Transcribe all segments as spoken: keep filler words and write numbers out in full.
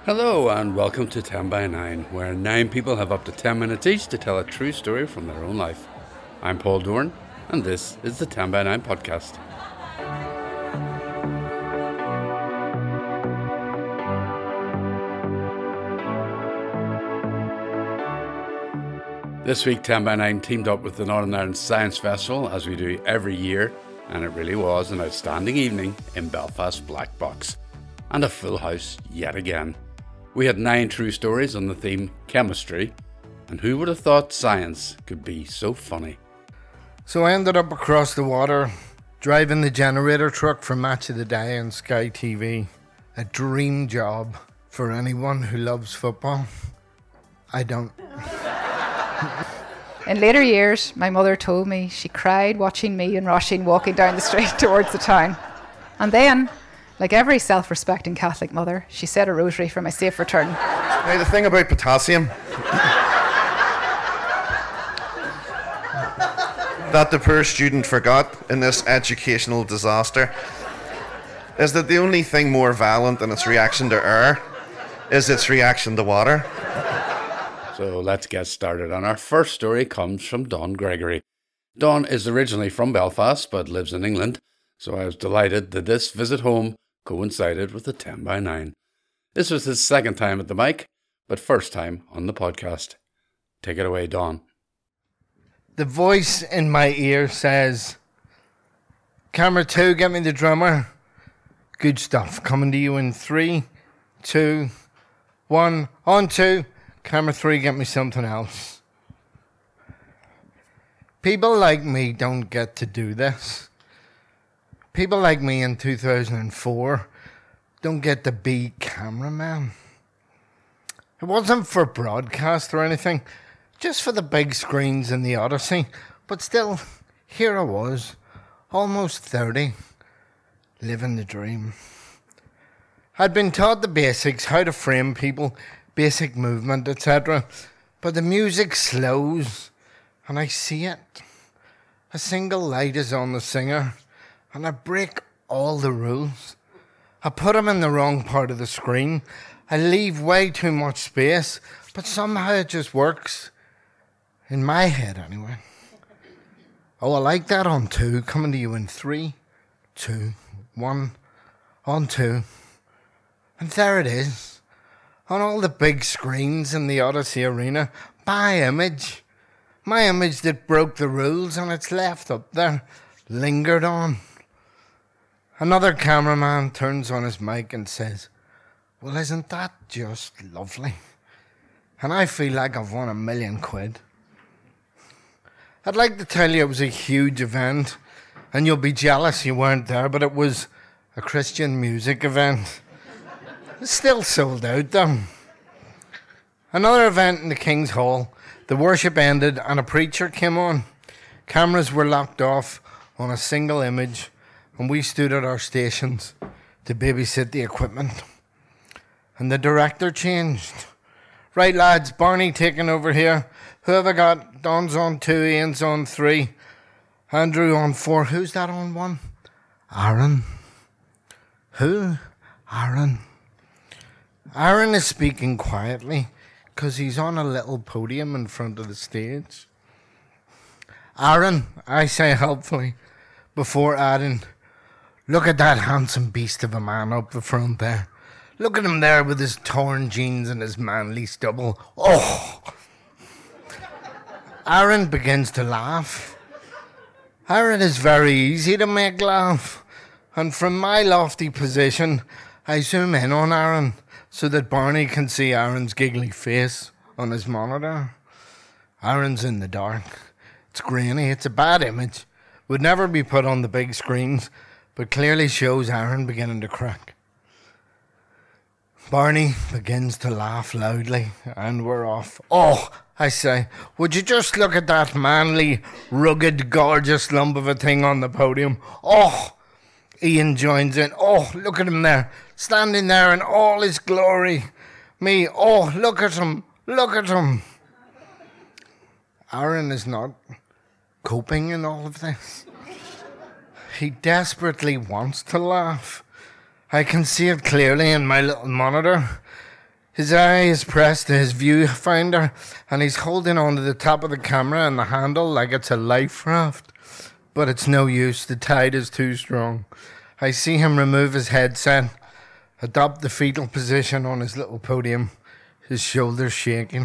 Hello and welcome to ten by nine, where nine people have up to ten minutes each to tell a true story from their own life. I'm Paul Dorn, and this is the ten by nine podcast. This week ten by nine teamed up with the Northern Ireland Science Festival, as we do every year, and it really was an outstanding evening in Belfast Black Box. And a full house yet again. We had nine true stories on the theme chemistry, and who would have thought science could be so funny? So I ended up across the water, driving the generator truck for Match of the Day on Sky T V. A dream job for anyone who loves football. I don't. In later years, my mother told me she cried watching me and Roisin walking down the street towards the town. And then, like every self-respecting Catholic mother, she said a rosary for my safe return. Now, the thing about potassium that the poor student forgot in this educational disaster is that the only thing more violent than its reaction to air is its reaction to water. So let's get started. And our first story comes from Don Gregory. Don is originally from Belfast but lives in England, so I was delighted that this visit home coincided with the ten by nine. This was his second time at the mic, but first time on the podcast. Take it away, Don. The voice in my ear says, "Camera two, get me the drummer." Good stuff. Coming to you in three, two, one. On two. Camera three, get me something else. People like me don't get to do this. People like me in two thousand four don't get to be cameraman. It wasn't for broadcast or anything, just for the big screens in the Odyssey. But still, here I was, almost thirty, living the dream. I'd been taught the basics, how to frame people, basic movement, et cetera. But the music slows, and I see it. A single light is on the singer, and I break all the rules. I put him in the wrong part of the screen. I leave way too much space, but somehow it just works. In my head, anyway. Oh, I like that. On two. Coming to you in three, two, one. On two. And there it is. On all the big screens in the Odyssey Arena. My image. My image that broke the rules, and it's left up there. Lingered on. Another cameraman turns on his mic and says, "Well, isn't that just lovely?" And I feel like I've won a million quid. I'd like to tell you it was a huge event, and you'll be jealous you weren't there, but it was a Christian music event. It's still sold out, though. Another event in the King's Hall. The worship ended, and a preacher came on. Cameras were locked off on a single image, and we stood at our stations to babysit the equipment. And the director changed. "Right, lads, Barney taking over here. Who have I got? Don's on two, Ian's on three. Andrew on four. Who's that on one? Aaron. Who? Aaron. Aaron is speaking quietly because he's on a little podium in front of the stage. Aaron, I say helpfully, before adding, look at that handsome beast of a man up the front there. Look at him there with his torn jeans and his manly stubble. Oh! Aaron begins to laugh. Aaron is very easy to make laugh. And from my lofty position, I zoom in on Aaron so that Barney can see Aaron's giggly face on his monitor. Aaron's in the dark. It's grainy. It's a bad image. Would never be put on the big screens, but clearly shows Aaron beginning to crack. Barney begins to laugh loudly, and we're off. Oh, I say, would you just look at that manly, rugged, gorgeous lump of a thing on the podium? Oh, Ian joins in. Oh, look at him there, standing there in all his glory. Me, oh, look at him, look at him. Aaron is not coping in all of this. He desperately wants to laugh. I can see it clearly in my little monitor. His eye is pressed to his viewfinder, and he's holding onto the top of the camera and the handle like it's a life raft. But it's no use, the tide is too strong. I see him remove his headset, adopt the fetal position on his little podium, his shoulders shaking.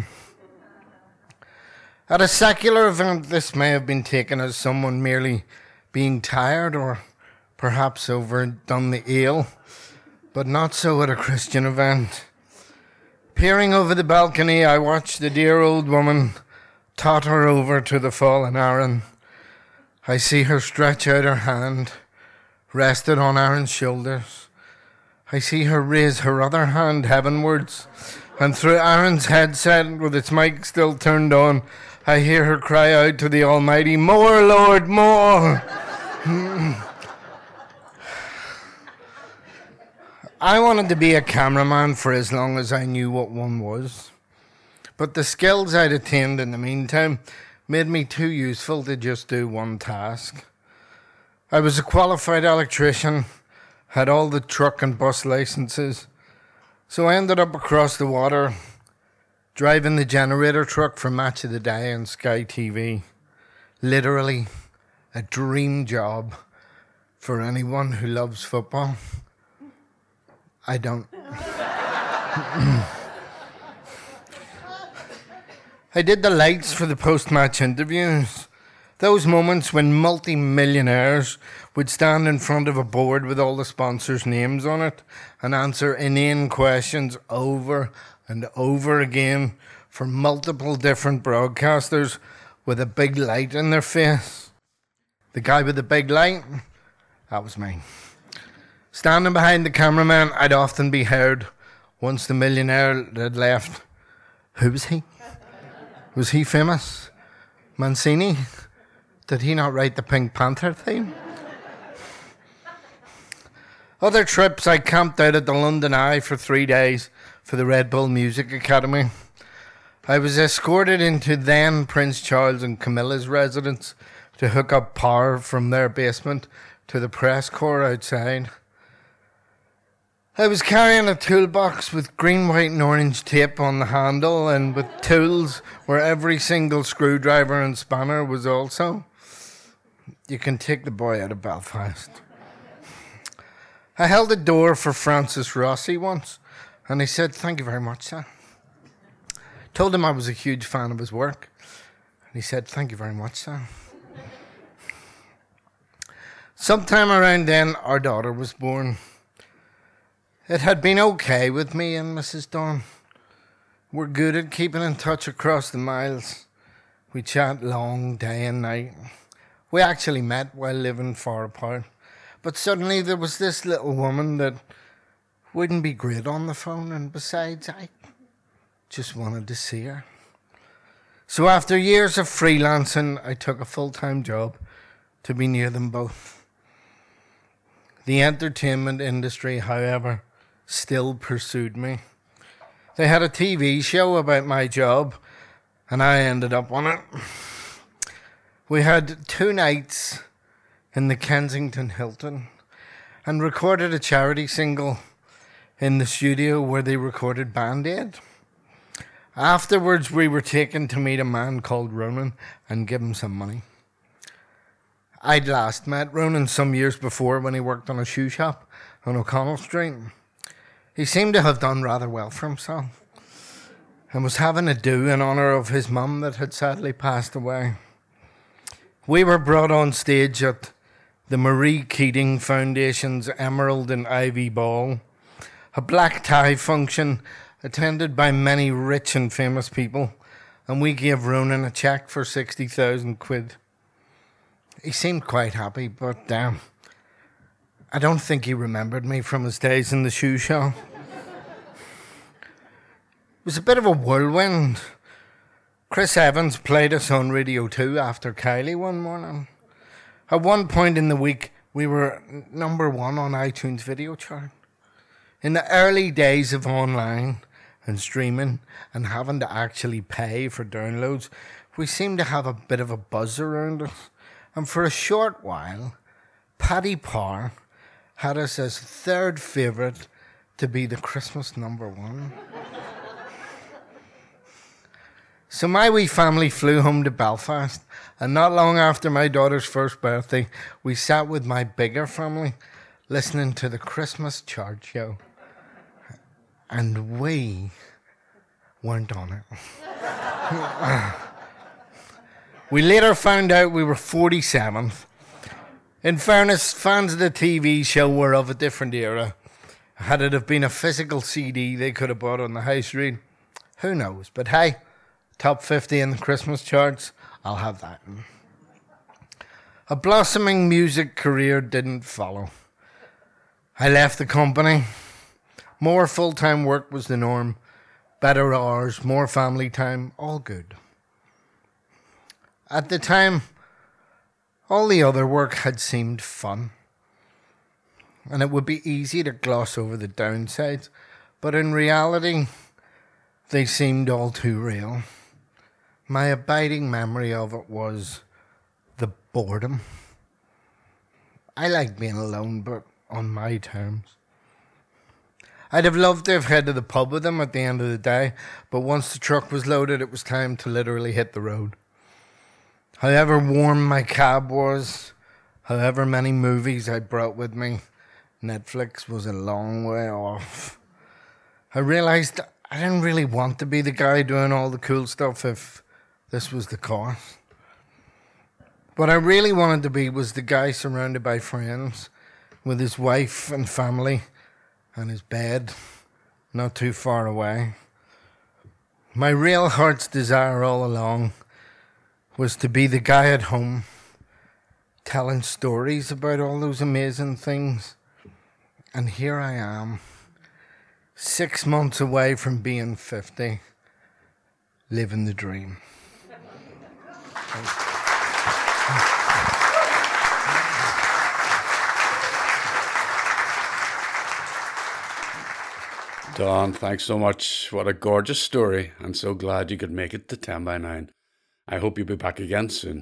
At a secular event, this may have been taken as someone merely being tired or perhaps overdone the ale, but not so at a Christian event. Peering over the balcony, I watched the dear old woman totter over to the fallen Aaron. I see her stretch out her hand, rested on Aaron's shoulders. I see her raise her other hand heavenwards, and through Aaron's headset, with its mic still turned on, I hear her cry out to the Almighty, "More, Lord, more!" I wanted to be a cameraman for as long as I knew what one was. But the skills I'd attained in the meantime made me too useful to just do one task. I was a qualified electrician, had all the truck and bus licenses, so I ended up across the water, driving the generator truck for Match of the Day on Sky T V. Literally a dream job for anyone who loves football. I don't. I did the lights for the post-match interviews. Those moments when multi-millionaires would stand in front of a board with all the sponsors' names on it and answer inane questions over and over again for multiple different broadcasters with a big light in their face. The guy with the big light, that was me. Standing behind the cameraman, I'd often be heard, once the millionaire had left, "Who was he? Was he famous? Mancini? Did he not write the Pink Panther theme?" Other trips, I camped out at the London Eye for three days for the Red Bull Music Academy. I was escorted into then Prince Charles and Camilla's residence to hook up power from their basement to the press corps outside. I was carrying a toolbox with green, white and orange tape on the handle and with tools where every single screwdriver and spanner was also. You can take the boy out of Belfast. I held a door for Francis Rossi once and he said, "Thank you very much, sir." Told him I was a huge fan of his work and he said, "Thank you very much, sir." Sometime around then, our daughter was born. It had been okay with me and Missus Dawn. We're good at keeping in touch across the miles. We chat long day and night. We actually met while living far apart. But suddenly there was this little woman that wouldn't be great on the phone, and besides, I just wanted to see her. So after years of freelancing, I took a full-time job to be near them both. The entertainment industry, however, still pursued me. They had a T V show about my job, and I ended up on it. We had two nights in the Kensington Hilton and recorded a charity single in the studio where they recorded Band Aid. Afterwards, we were taken to meet a man called Ronan and give him some money. I'd last met Ronan some years before when he worked on a shoe shop on O'Connell Street. He seemed to have done rather well for himself and was having a do in honour of his mum that had sadly passed away. We were brought on stage at the Marie Keating Foundation's Emerald and Ivy Ball, a black tie function attended by many rich and famous people, and we gave Ronan a cheque for sixty thousand quid. He seemed quite happy, but um, I don't think he remembered me from his days in the shoe shop. It was a bit of a whirlwind. Chris Evans played us on Radio two after Kylie one morning. At one point in the week, we were number one on iTunes video chart. In the early days of online and streaming and having to actually pay for downloads, we seemed to have a bit of a buzz around us. And for a short while, Paddy Power had us as third favourite to be the Christmas number one. So my wee family flew home to Belfast, and not long after my daughter's first birthday, we sat with my bigger family listening to the Christmas chart show. And we weren't on it. We later found out we were forty-seventh. In fairness, fans of the T V show were of a different era. Had it have been a physical C D they could have bought on the high street, who knows? But hey, top fifty in the Christmas charts, I'll have that. A blossoming music career didn't follow. I left the company. More full-time work was the norm. Better hours, more family time, all good. At the time, all the other work had seemed fun. And it would be easy to gloss over the downsides, but in reality, they seemed all too real. My abiding memory of it was the boredom. I like being alone, but on my terms. I'd have loved to have head to the pub with them at the end of the day, but once the truck was loaded, it was time to literally hit the road. However warm my cab was, however many movies I brought with me, Netflix was a long way off. I realised I didn't really want to be the guy doing all the cool stuff if this was the cost. What I really wanted to be was the guy surrounded by friends, with his wife and family, and his bed not too far away. My real heart's desire all along was to be the guy at home, telling stories about all those amazing things. And here I am, six months away from being fifty, living the dream. Don, thanks so much. What a gorgeous story. I'm so glad you could make it to ten by nine. I hope you'll be back again soon.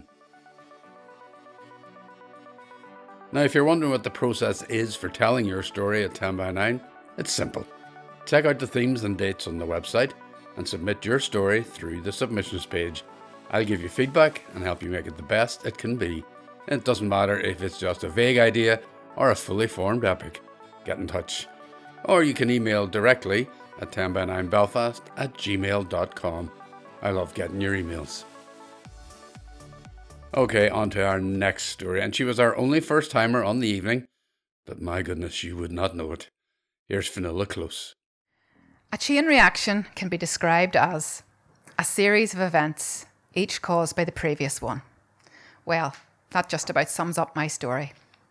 Now, if you're wondering what the process is for telling your story at ten by nine, it's simple. Check out the themes and dates on the website and submit your story through the submissions page. I'll give you feedback and help you make it the best it can be. It doesn't matter if it's just a vague idea or a fully formed epic. Get in touch. Or you can email directly at ten by nine belfast at gmail dot com. I love getting your emails. Okay, on to our next story, and she was our only first-timer on the evening, but my goodness, you would not know it. Here's Fionnuala Close. A chain reaction can be described as a series of events, each caused by the previous one. Well, that just about sums up my story.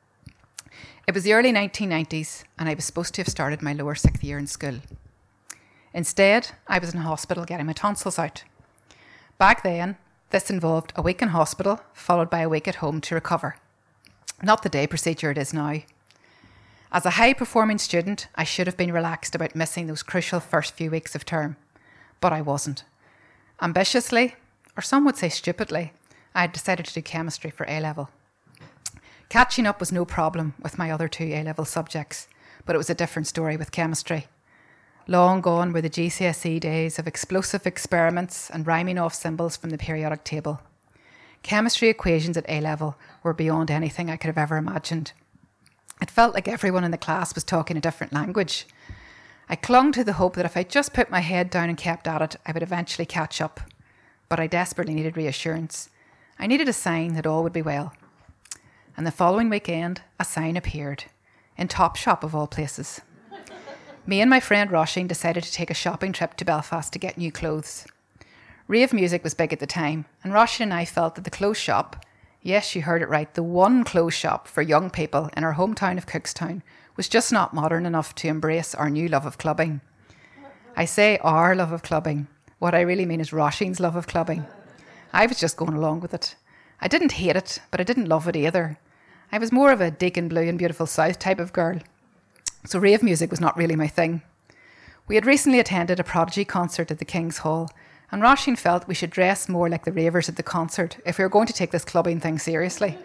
It was the early nineteen nineties, and I was supposed to have started my lower sixth year in school. Instead, I was in hospital getting my tonsils out. Back then, this involved a week in hospital, followed by a week at home to recover. Not the day procedure it is now. As a high-performing student, I should have been relaxed about missing those crucial first few weeks of term, but I wasn't. Ambitiously, or some would say stupidly, I had decided to do chemistry for A-level. Catching up was no problem with my other two A-level subjects, but it was a different story with chemistry. Long gone were the G C S E days of explosive experiments and rhyming off symbols from the periodic table. Chemistry equations at A-level were beyond anything I could have ever imagined. It felt like everyone in the class was talking a different language. I clung to the hope that if I just put my head down and kept at it, I would eventually catch up. But I desperately needed reassurance. I needed a sign that all would be well. And the following weekend, a sign appeared, in Topshop of all places. Me and my friend Roisin decided to take a shopping trip to Belfast to get new clothes. Rave music was big at the time, and Roisin and I felt that the clothes shop, yes, you heard it right, the one clothes shop for young people in our hometown of Cookstown, was just not modern enough to embrace our new love of clubbing. I say our love of clubbing. What I really mean is Roisin's love of clubbing. I was just going along with it. I didn't hate it, but I didn't love it either. I was more of a Deacon Blue and Beautiful South type of girl. So rave music was not really my thing. We had recently attended a Prodigy concert at the King's Hall, and Roisin felt we should dress more like the ravers at the concert if we were going to take this clubbing thing seriously.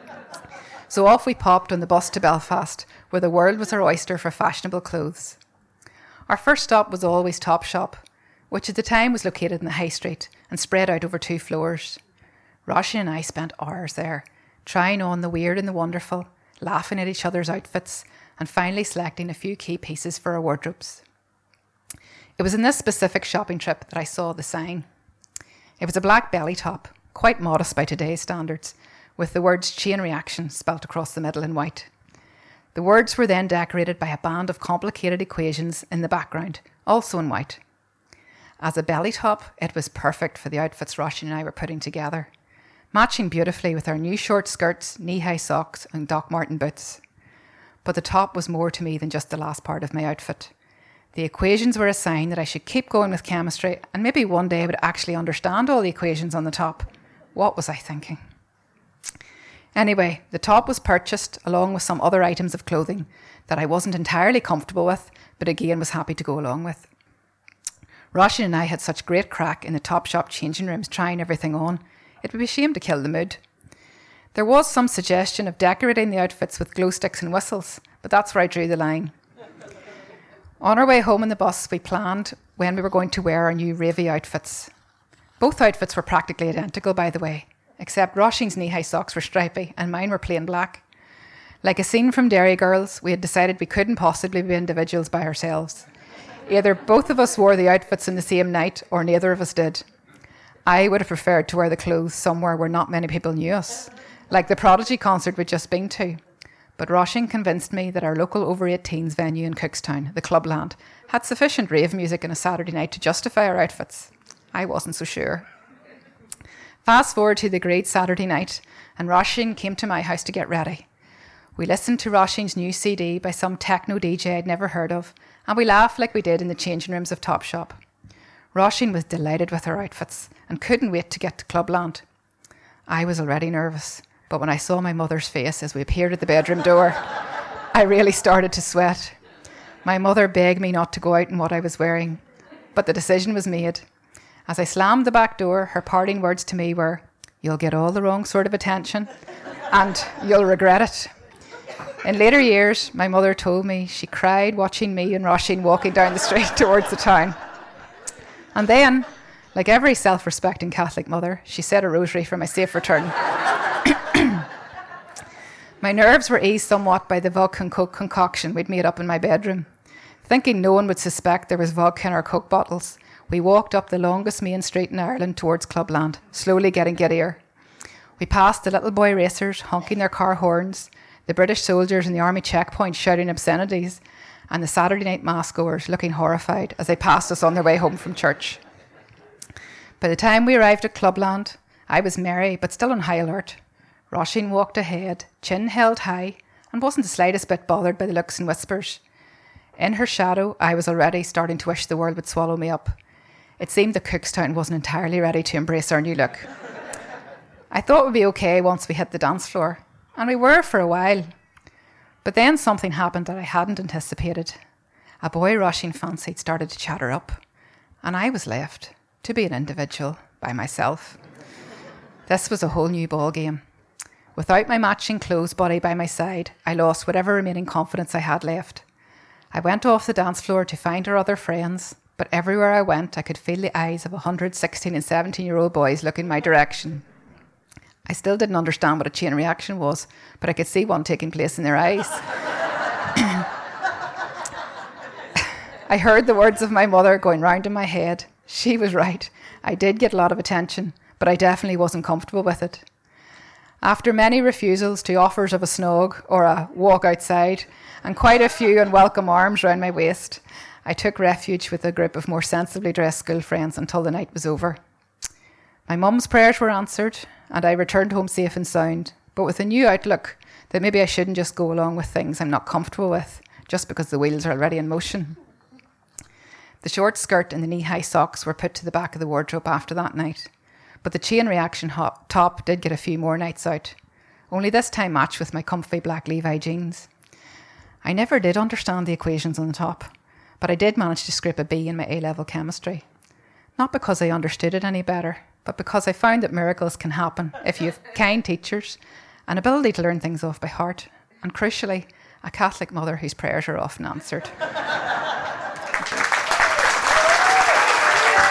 So off we popped on the bus to Belfast, where the world was our oyster for fashionable clothes. Our first stop was always Topshop. which at the time was located in the high street and spread out over two floors. Roisin and I spent hours there, trying on the weird and the wonderful, laughing at each other's outfits, and finally selecting a few key pieces for our wardrobes. It was in this specific shopping trip that I saw the sign. It was a black belly top, quite modest by today's standards, with the words Chain Reaction spelt across the middle in white. The words were then decorated by a band of complicated equations in the background, also in white. As a belly top, it was perfect for the outfits Roisin and I were putting together, matching beautifully with our new short skirts, knee-high socks and Doc Marten boots. But the top was more to me than just the last part of my outfit. The equations were a sign that I should keep going with chemistry, and maybe one day I would actually understand all the equations on the top. What was I thinking? Anyway, the top was purchased along with some other items of clothing that I wasn't entirely comfortable with, but again was happy to go along with. Roisin and I had such great crack in the Topshop changing rooms trying everything on, it would be a shame to kill the mood. There was some suggestion of decorating the outfits with glow sticks and whistles, but that's where I drew the line. On our way home in the bus, we planned when we were going to wear our new ravey outfits. Both outfits were practically identical, by the way, except Roisin's knee-high socks were stripy and mine were plain black. Like a scene from Derry Girls, we had decided we couldn't possibly be individuals by ourselves. Either both of us wore the outfits in the same night or neither of us did. I would have preferred to wear the clothes somewhere where not many people knew us, like the Prodigy concert we'd just been to. But Roisin convinced me that our local over eighteens venue in Cookstown, the Clubland, had sufficient rave music on a Saturday night to justify our outfits. I wasn't so sure. Fast forward to the agreed Saturday night, and Roisin came to my house to get ready. We listened to Roisin's new C D by some techno D J I'd never heard of, and we laughed like we did in the changing rooms of Topshop. Roisin was delighted with her outfits and couldn't wait to get to Clubland. I was already nervous, but when I saw my mother's face as we appeared at the bedroom door, I really started to sweat. My mother begged me not to go out in what I was wearing, but the decision was made. As I slammed the back door, her parting words to me were, "You'll get all the wrong sort of attention, and you'll regret it." In later years, my mother told me she cried watching me and Roisin walking down the street towards the town. And then, like every self-respecting Catholic mother, she said a rosary for my safe return. My nerves were eased somewhat by the vodka and coke concoction we'd made up in my bedroom. Thinking no one would suspect there was vodka in our coke bottles, we walked up the longest main street in Ireland towards Clubland, slowly getting giddier. We passed the little boy racers honking their car horns, the British soldiers in the army checkpoint shouting obscenities, and the Saturday night mass goers looking horrified as they passed us on their way home from church. By the time we arrived at Clubland, I was merry but still on high alert. Roisin walked ahead, chin held high, and wasn't the slightest bit bothered by the looks and whispers. In her shadow, I was already starting to wish the world would swallow me up. It seemed that Cookstown wasn't entirely ready to embrace our new look. I thought it would be okay once we hit the dance floor, and we were for a while. But then something happened that I hadn't anticipated. A boy Roisin fancied started to chatter up, and I was left to be an individual by myself. This was a whole new ball game. Without my matching clothes body by my side, I lost whatever remaining confidence I had left. I went off the dance floor to find our other friends, but everywhere I went, I could feel the eyes of one hundred sixteen and seventeen-year-old boys looking my direction. I still didn't understand what a chain reaction was, but I could see one taking place in their eyes. I heard the words of my mother going round in my head. She was right. I did get a lot of attention, but I definitely wasn't comfortable with it. After many refusals to offers of a snog or a walk outside, and quite a few unwelcome arms round my waist, I took refuge with a group of more sensibly dressed school friends until the night was over. My mum's prayers were answered, and I returned home safe and sound, but with a new outlook that maybe I shouldn't just go along with things I'm not comfortable with, just because the wheels are already in motion. The short skirt and the knee-high socks were put to the back of the wardrobe after that night, but the chain reaction hop top did get a few more nights out, only this time matched with my comfy black Levi jeans. I never did understand the equations on the top, but I did manage to scrape a B in my A-level chemistry. Not because I understood it any better, but because I found that miracles can happen if you have kind teachers, an ability to learn things off by heart, and crucially, a Catholic mother whose prayers are often answered.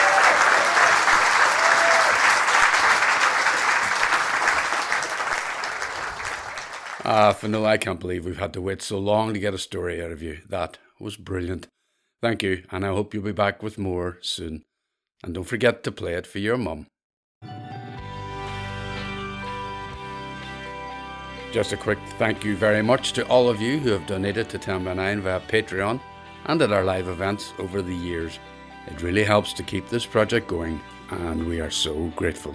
Ah, Fionnuala, I can't believe we've had to wait so long to get a story out of you. That was brilliant. Thank you, and I hope you'll be back with more soon. And don't forget to play it for your mum. Just a quick thank you very much to all of you who have donated to ten by nine via Patreon and at our live events over the years. It really helps to keep this project going, and we are so grateful.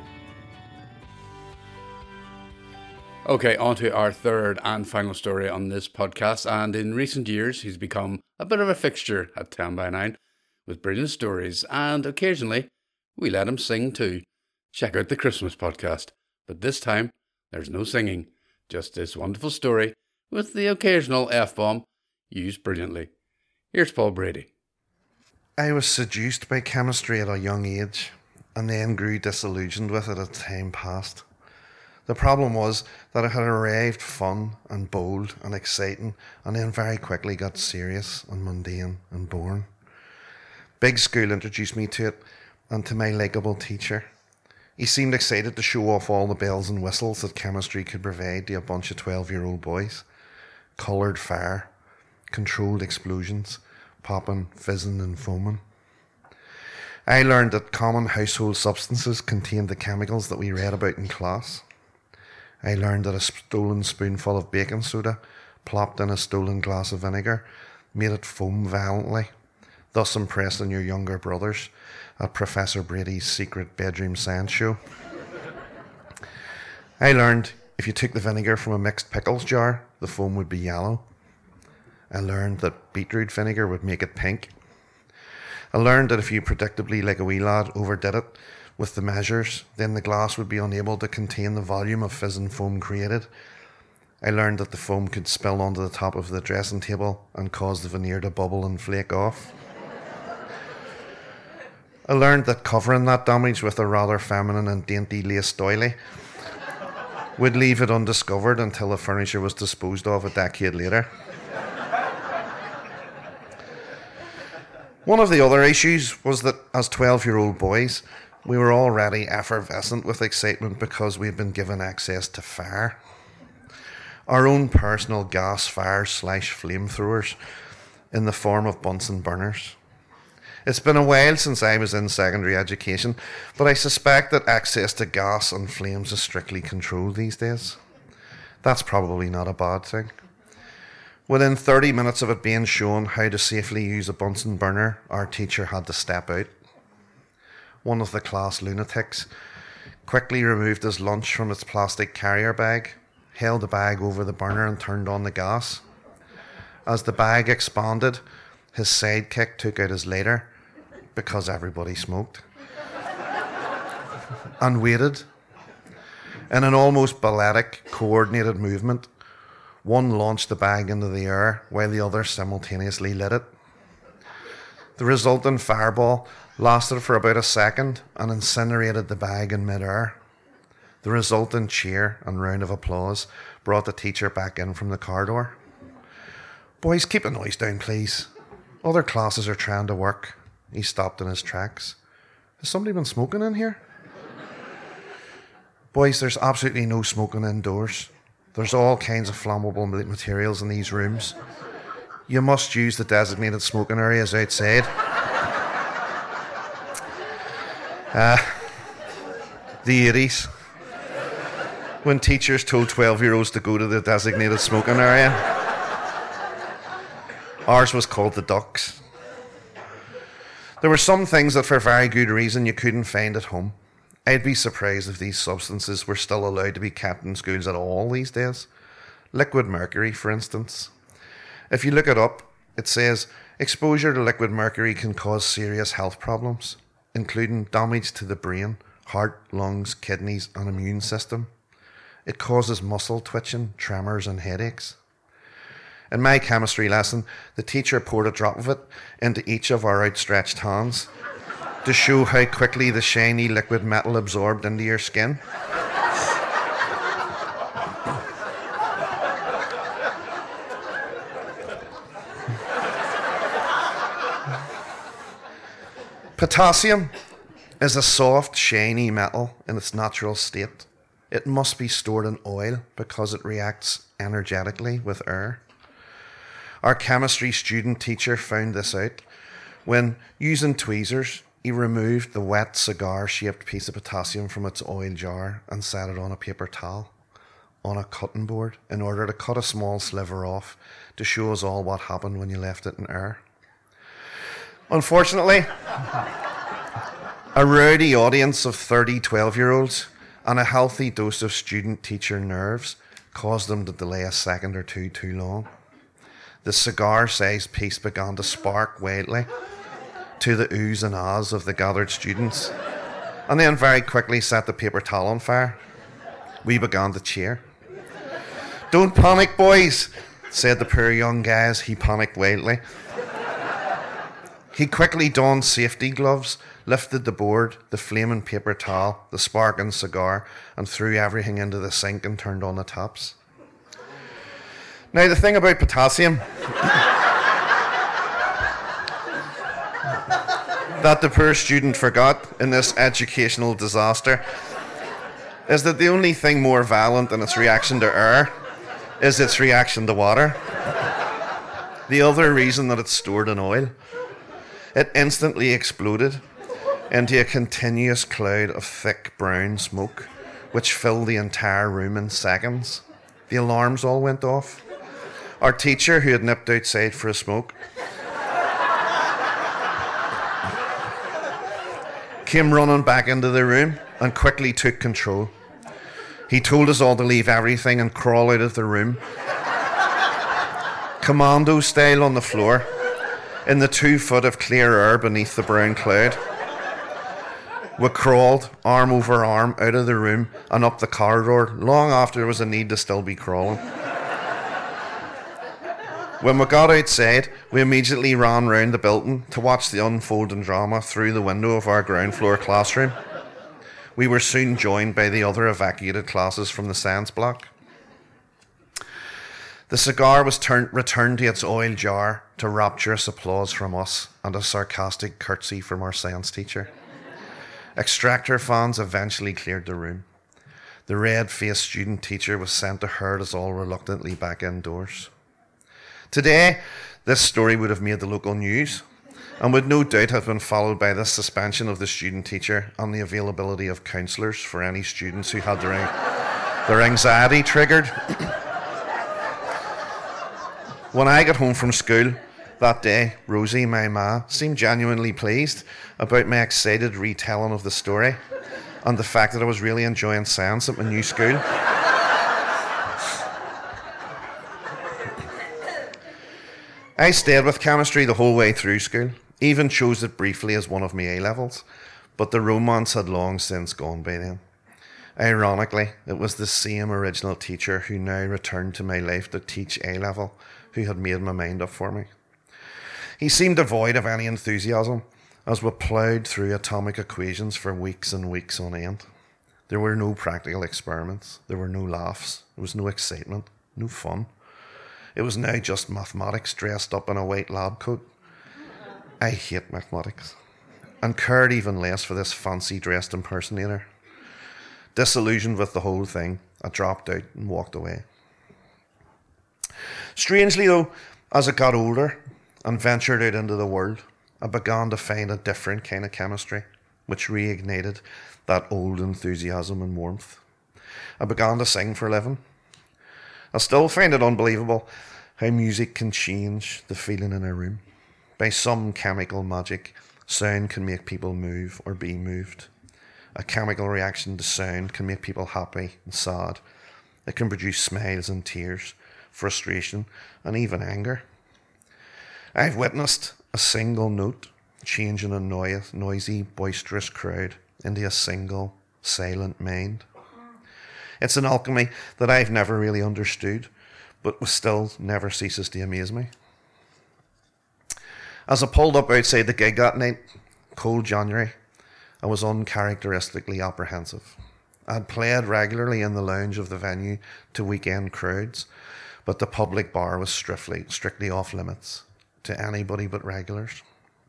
Okay, on to our third and final story on this podcast, and in recent years he's become a bit of a fixture at ten by nine with brilliant stories, and occasionally we let him sing too. Check out the Christmas podcast, but this time there's no singing, just this wonderful story with the occasional F-bomb used brilliantly. Here's Paul Brady. I was seduced by chemistry at a young age and then grew disillusioned with it as time passed. The problem was that it had arrived fun and bold and exciting and then very quickly got serious and mundane and boring. Big School introduced me to it and to my likeable teacher. He seemed excited to show off all the bells and whistles that chemistry could provide to a bunch of twelve-year-old boys. Coloured fire, controlled explosions, popping, fizzing and foaming. I learned that common household substances contained the chemicals that we read about in class. I learned that a stolen spoonful of baking soda plopped in a stolen glass of vinegar made it foam violently, thus impressing your younger brothers at Professor Brady's secret bedroom science show. I learned if you took the vinegar from a mixed pickles jar, the foam would be yellow. I learned that beetroot vinegar would make it pink. I learned that if you predictably, like a wee lad, overdid it with the measures, then the glass would be unable to contain the volume of fizz and foam created. I learned that the foam could spill onto the top of the dressing table and cause the veneer to bubble and flake off. I learned that covering that damage with a rather feminine and dainty lace doily would leave it undiscovered until the furniture was disposed of a decade later. One of the other issues was that as twelve-year-old boys, we were already effervescent with excitement because we had been given access to fire. Our own personal gas fires slash flamethrowers in the form of Bunsen burners. It's been a while since I was in secondary education, but I suspect that access to gas and flames is strictly controlled these days. That's probably not a bad thing. Within thirty minutes of it being shown how to safely use a Bunsen burner, our teacher had to step out. One of the class lunatics quickly removed his lunch from its plastic carrier bag, held the bag over the burner and turned on the gas. As the bag expanded, his sidekick took out his lighter, because everybody smoked, and waited. In an almost balletic, coordinated movement, one launched the bag into the air while the other simultaneously lit it. The resultant fireball lasted for about a second and incinerated the bag in mid-air. The resultant cheer and round of applause brought the teacher back in from the corridor. "Boys, keep the noise down, please. Other classes are trying to work." He stopped in his tracks. "Has somebody been smoking in here?" "Boys, there's absolutely no smoking indoors. There's all kinds of flammable materials in these rooms. You must use the designated smoking areas outside." Uh, the eighties, when teachers told twelve-year-olds to go to the designated smoking area. Ours was called the Ducks. There were some things that for very good reason you couldn't find at home. I'd be surprised if these substances were still allowed to be kept in schools at all these days. Liquid mercury, for instance. If you look it up, it says exposure to liquid mercury can cause serious health problems, including damage to the brain, heart, lungs, kidneys, and immune system. It causes muscle twitching, tremors, and headaches. In my chemistry lesson, the teacher poured a drop of it into each of our outstretched hands to show how quickly the shiny liquid metal absorbed into your skin. Potassium is a soft, shiny metal in its natural state. it must be stored in oil because it reacts energetically with air. Our chemistry student teacher found this out when, using tweezers, he removed the wet cigar-shaped piece of potassium from its oil jar and set it on a paper towel on a cutting board in order to cut a small sliver off to show us all what happened when you left it in air. Unfortunately, a rowdy audience of thirty twelve-year-olds and a healthy dose of student-teacher nerves caused them to delay a second or two too long. The cigar-sized piece began to spark wildly to the oohs and ahs of the gathered students, and then very quickly set the paper towel on fire. We began to cheer. "Don't panic, boys," said the poor young guy as he panicked wildly. He quickly donned safety gloves, lifted the board, the flaming paper towel, the sparking cigar, and threw everything into the sink and turned on the taps. Now, the thing about potassium that the poor student forgot in this educational disaster is that the only thing more violent than its reaction to air is its reaction to water. The other reason that it's stored in oil. It instantly exploded into a continuous cloud of thick brown smoke, which filled the entire room in seconds. The alarms all went off. Our teacher, who had nipped outside for a smoke, came running back into the room and quickly took control. He told us all to leave everything and crawl out of the room, commando style on the floor, in the two foot of clear air beneath the brown cloud. We crawled, arm over arm, out of the room and up the corridor, long after there was a need to still be crawling. When we got outside, we immediately ran round the building to watch the unfolding drama through the window of our ground floor classroom. We were soon joined by the other evacuated classes from the science block. The cigar was turned, returned to its oil jar to rapturous applause from us and a sarcastic curtsy from our science teacher. Extractor fans eventually cleared the room. The red-faced student teacher was sent to herd us all reluctantly back indoors. Today, this story would have made the local news and would no doubt have been followed by the suspension of the student teacher and the availability of counsellors for any students who had their, their anxiety triggered. When I got home from school that day, Rosie, my ma, seemed genuinely pleased about my excited retelling of the story and the fact that I was really enjoying science at my new school. I stayed with chemistry the whole way through school, even chose it briefly as one of my A-levels, but the romance had long since gone by then. Ironically, it was the same original teacher who now returned to my life to teach A-level who had made my mind up for me. He seemed devoid of any enthusiasm as we ploughed through atomic equations for weeks and weeks on end. There were no practical experiments, there were no laughs, there was no excitement, no fun. It was now just mathematics dressed up in a white lab coat. I hate mathematics and cared even less for this fancy dressed impersonator. Disillusioned with the whole thing, I dropped out and walked away. Strangely though, as I got older and ventured out into the world, I began to find a different kind of chemistry, which reignited that old enthusiasm and warmth. I began to sing for a living. I still find it unbelievable how music can change the feeling in a room. By some chemical magic, sound can make people move or be moved. A chemical reaction to sound can make people happy and sad. It can produce smiles and tears, frustration, and even anger. I've witnessed a single note changing a noise, noisy, boisterous crowd into a single, silent mind. It's an alchemy that I've never really understood, but still never ceases to amaze me. As I pulled up outside the gig that night, cold January, I was uncharacteristically apprehensive. I'd played regularly in the lounge of the venue to weekend crowds, but the public bar was strictly, strictly off limits to anybody but regulars.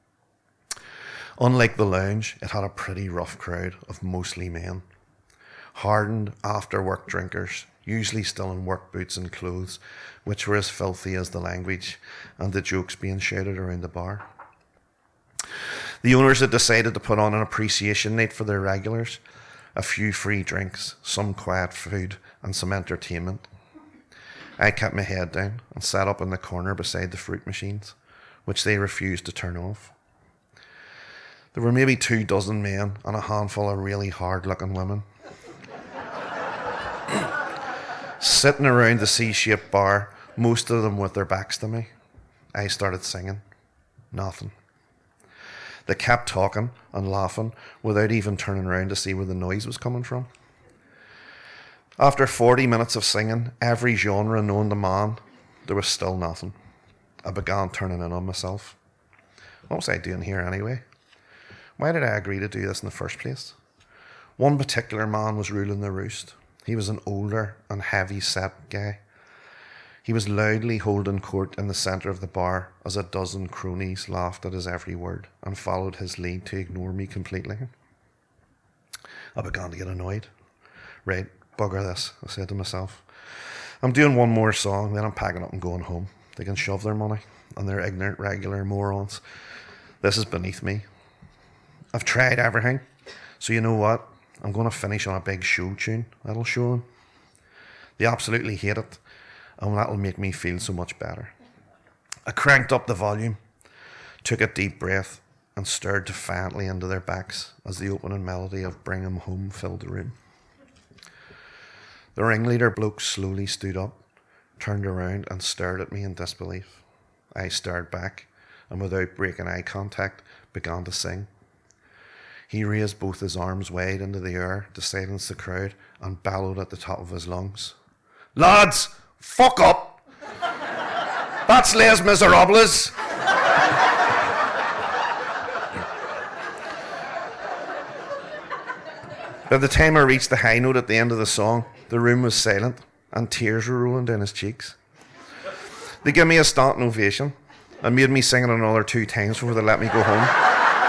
Unlike the lounge, it had a pretty rough crowd of mostly men. hardened after-work drinkers, usually still in work boots and clothes, which were as filthy as the language and the jokes being shouted around the bar. The owners had decided to put on an appreciation night for their regulars, a few free drinks, some quiet food, and some entertainment. I kept my head down and sat up in the corner beside the fruit machines, which they refused to turn off. There were maybe two dozen men and a handful of really hard-looking women sitting around the C-shaped bar, most of them with their backs to me. I started singing. Nothing. They kept talking and laughing without even turning around to see where the noise was coming from. After forty minutes of singing every genre known to man, there was still nothing. I began turning in on myself. What was I doing here anyway? Why did I agree to do this in the first place? One particular man was ruling the roost. He was an older and heavy-set guy. He was loudly holding court in the centre of the bar as a dozen cronies laughed at his every word and followed his lead to ignore me completely. I began to get annoyed. Right, bugger this, I said to myself. I'm doing one more song, then I'm packing up and going home. They can shove their money, and they're ignorant, regular morons. This is beneath me. I've tried everything, so you know what? I'm going to finish on a big show tune that'll show them. They absolutely hate it, and that'll make me feel so much better. I cranked up the volume, took a deep breath, and stared defiantly into their backs as the opening melody of Bring 'Em Home filled the room. The ringleader bloke slowly stood up, turned around and stared at me in disbelief. I stared back, and without breaking eye contact, began to sing. He raised both his arms wide into the air to silence the crowd and bellowed at the top of his lungs. Lads, fuck up! That's Les Miserables! By the time I reached the high note at the end of the song, the room was silent and tears were rolling down his cheeks. They gave me a standing ovation and made me sing it another two times before they let me go home.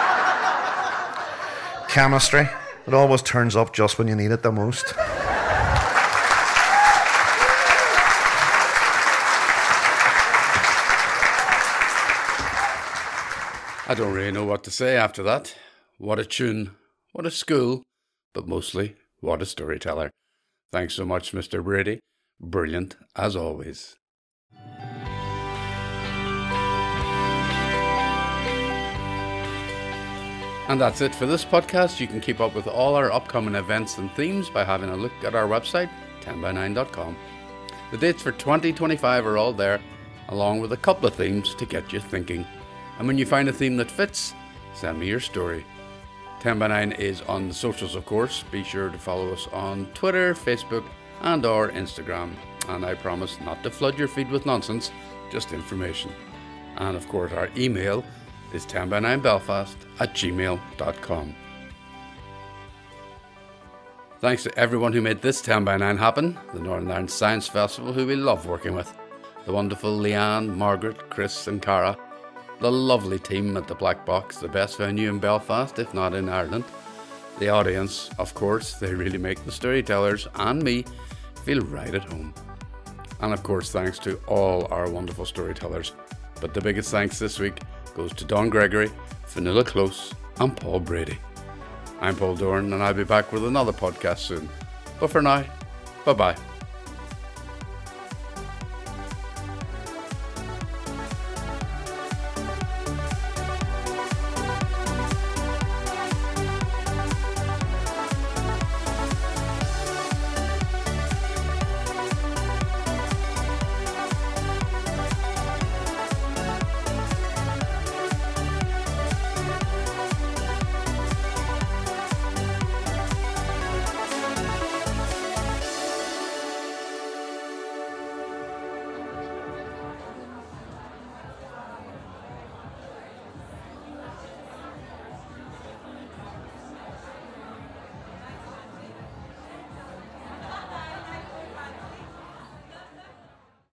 Chemistry. It always turns up just when you need it the most. I don't really know what to say after that. What a tune, what a school, but mostly, what a storyteller. Thanks so much, Mister Brady. Brilliant, as always. And that's it for this podcast. You can keep up with all our upcoming events and themes by having a look at our website, ten by nine dot com. The dates for twenty twenty-five are all there, along with a couple of themes to get you thinking. And when you find a theme that fits, send me your story. ten by nine is on the socials, of course. Be sure to follow us on Twitter, Facebook, and or Instagram. And I promise not to flood your feed with nonsense, just information. And of course, our email is ten by nine belfast at gmail dot com. Thanks to everyone who made this ten by nine happen, the Northern Ireland Science Festival, who we love working with, the wonderful Leanne, Margaret, Chris and Cara, the lovely team at the Black Box, the best venue in Belfast, if not in Ireland, the audience, of course, they really make the storytellers and me feel right at home. And of course, thanks to all our wonderful storytellers. But the biggest thanks this week goes to Don Gregory, Vanilla Close, and Paul Brady. I'm Paul Doran, and I'll be back with another podcast soon. But for now, bye-bye.